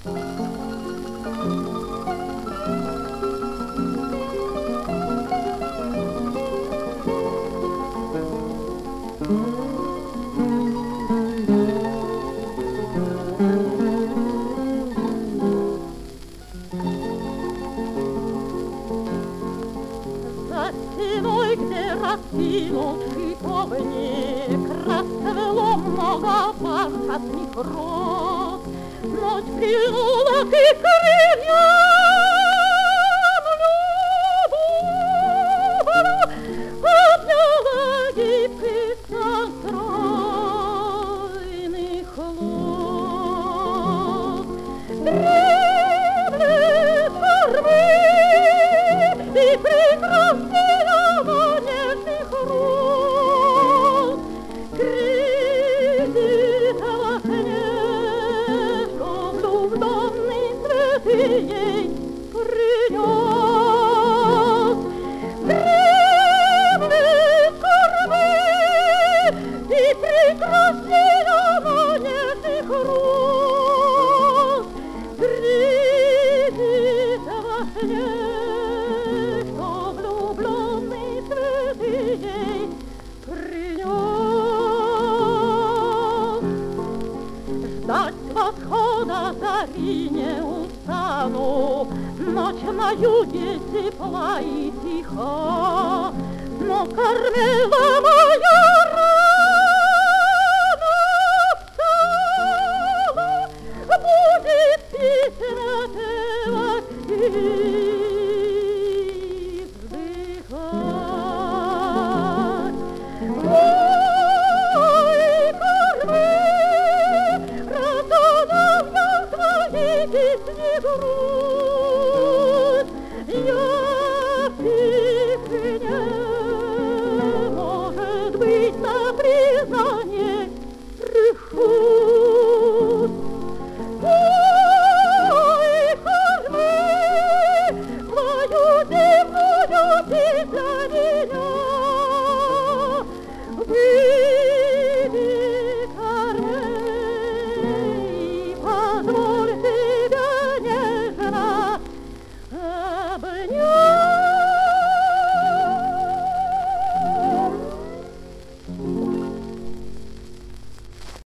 За стеной, где раскинувший полник, расцвело много бархатных роз. Ночь прильнула к их крыльям, любовно обняла гибкий стан стройных лоз. Дремлет кормы и прекраснее нежных роз. Грезит во сне, что влюбленный цветы ей принес. Дремлет кормы и прекраснее нежных роз. Грезит во сне, ей принес. Ждать восхода зари не устану, ночь на юге тепла и тиха, но кормила моя рана встала, будет песня певать и вздыхать. Ой, кормы, разонав я твоей песни грудь, я пихне, может быть, на признание решу.